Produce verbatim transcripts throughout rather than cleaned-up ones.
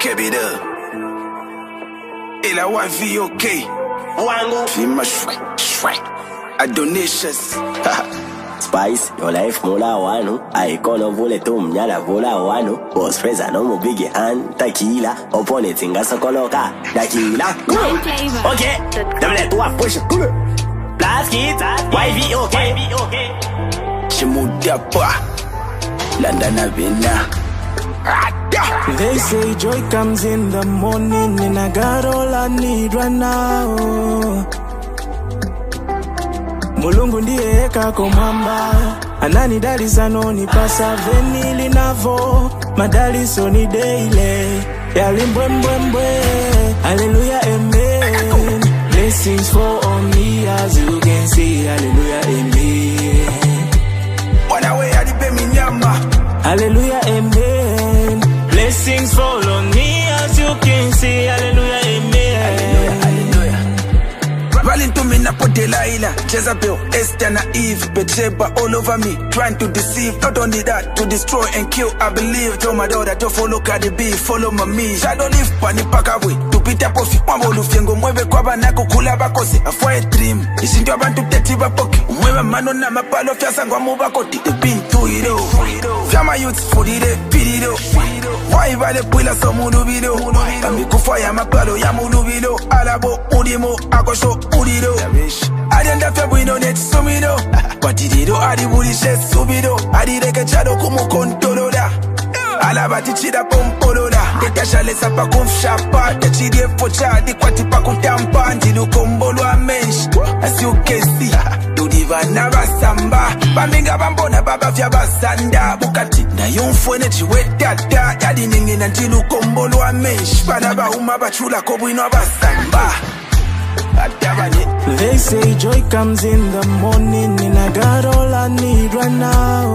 kebida ila Y V O K wangu fima shwe shwe a donations Spice, your life mola wanu Aikono vule tu mnyala vula wanu Boss Freza no mu big hand Tequila, opone tinga sokoloka Tequila Okay, demle tu a push Blast Kids, Y V O K Chimudia pa London Avena. They say joy comes in the morning and I got all I need right now. Mulungu ndiye eka komamba Anani dali sanoni pasa venili navo Madali soni daily Yali mbwembwembwe Hallelujah, amen. Blessings for on me as you can see. Hallelujah, amen. Wana we adipe minyama. Hallelujah, amen. Blessings fall on me as you can see. Hallelujah, amen. Hallelujah, hallelujah. Rolling to me napo Delilah, Jezebel, Esther na Eve, Bathsheba all over me, trying to deceive. Not only that, to destroy and kill. I believe. Tell my daughter to follow Cardi B, follow my me. Shadow live pani pakawe, tupita pofi kwambo lufyengo mwebe kwa banako kula bakosi. Afwa a dream, ishindu abantu teti bapoki. Umwewe mano na mapalo fiasa ngwa mubakoti. The been to it all. Fiama youths for the pirido. Why vale pula so munubido. Kami kufa ya mapalo ya munubido. Alabo udimo akosho udido. Adienda febuino net sumido. Patidido adibulishe subido. Adireke chado kumu kontoloda. Alabati chida pompoloda. Dekashale sapa kumfshapa. Techidie focha di kwati pa kutampa. Ndilu kombolo a mensh. As you can see, Dudiva naba samba. Baminga bambona baba vya basanda. Bukati na yunfwene chiwe tata. Yadi ningi na ndilu kombolo a mensh. Banaba uma bachula kobuino basamba. They say joy comes in the morning and I got all I need right now.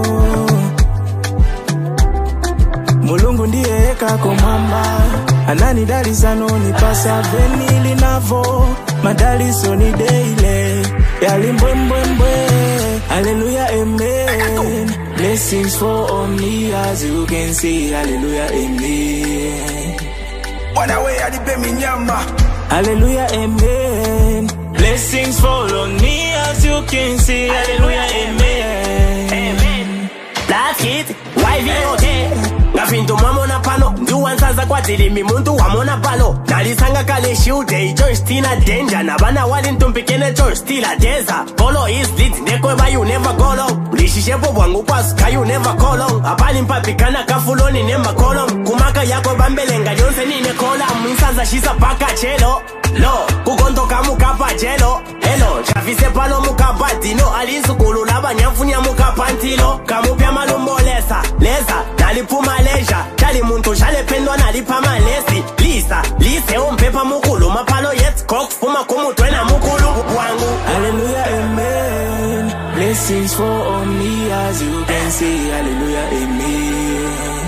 Mulungu ndiye eka komamba Anani dali sanoni pasa venili navo Madali soni daily Yali mbwembwembwe Hallelujah, amen. Blessings fall on me as you can see. Hallelujah, amen. Wana we adipe minyama. Hallelujah, amen. Blessings fall on me as you can see. Hallelujah, amen. Amen. Blast Kids, Y V O K Ngafintu mamona pano Nduwansaza kwa tilimi muntu wamona palo Nalisanga kale shiude George Tina danger Nabana wali ntumpikene George Tila deza Follow is lit Nekweba you never go long Lishishepo wangu kwa ska you never call long Apali mpapikana kafuloni nema kolong Kumaka yakwe bambelenga yonse nine kola Mwisanza shisa paka chelo Lo, kukonto kamukapa chelo Hello, chafise palo mukapa tino Alinsukulu laba nyafunya mukapa ntilo Kamupya malumbo lesa, lesa Nalipuma leja, chali muntu chale pendwa nalipa malesi Lisa, lise umpepa mukulu Mapalo yet kok fuma kumutwena mukulu wangu. Hallelujah, amen. Blessings fall on me as you can see. Hallelujah, amen.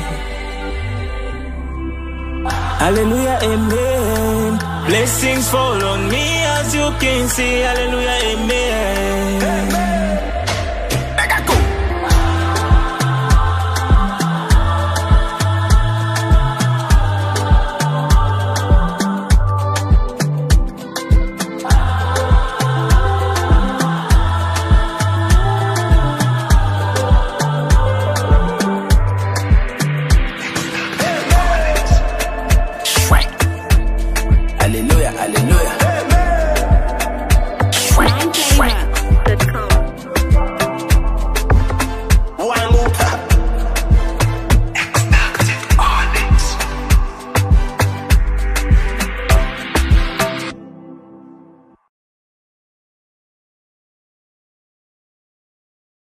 Hallelujah, amen. Blessings fall on me as you can see. Hallelujah, amen.